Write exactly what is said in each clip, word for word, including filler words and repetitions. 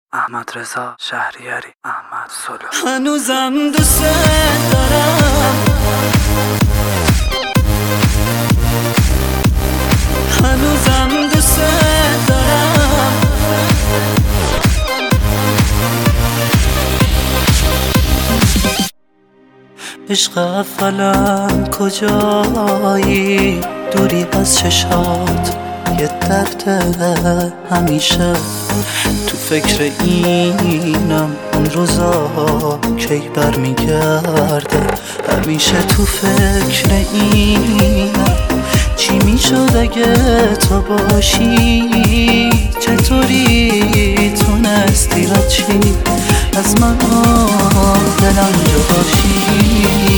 احمد رضا شهریاری، احمد سلو. هنوزم دوست دارم، هنوزم دوست دارم، عشق اولم کجایی؟ دوری از چشات یه درده، همیشه تو فکر اینم اون روزا کی بر میگرده، همیشه تو فکر اینم چی میشد اگه تو باشی، چطوری تونستی بچی از من دلم جداشی.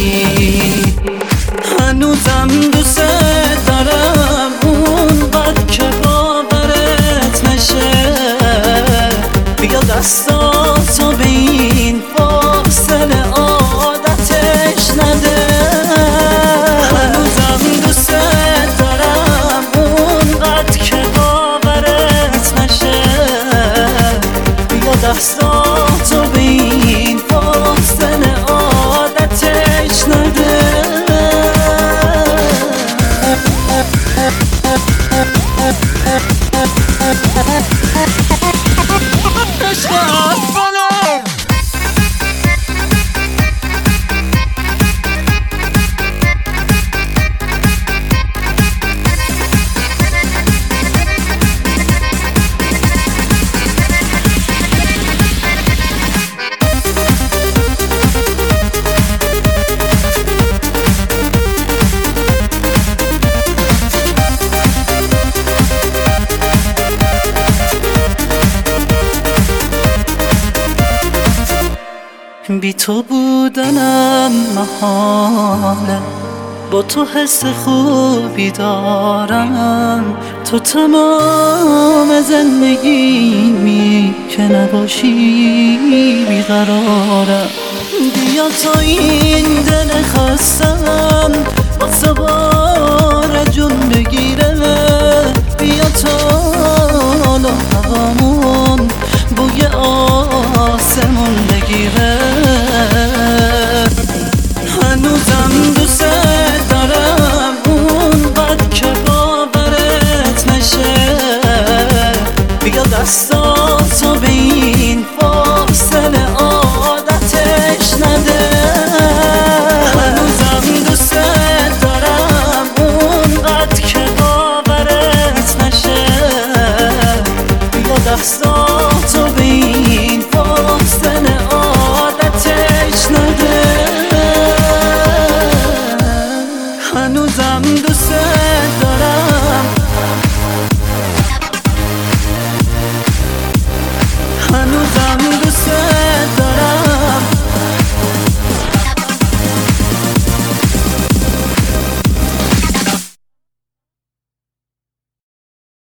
هنوزم دوست دارم اونقدر که باورت نشه، بیا دستاتو به این فاصله عادتش نده. هنوزم دوست دارم اونقدر که باورت نشه، بیا دستاتو به این فاصله عادتش نده. عشق اولم بی تو بودنم محاله، با تو حس خوبی دارم، تو تمام زندگیمی که نباشی بیقرارم. بیا تا این دل خستم واسه بار جون بگیره، بیا تا حالا هوام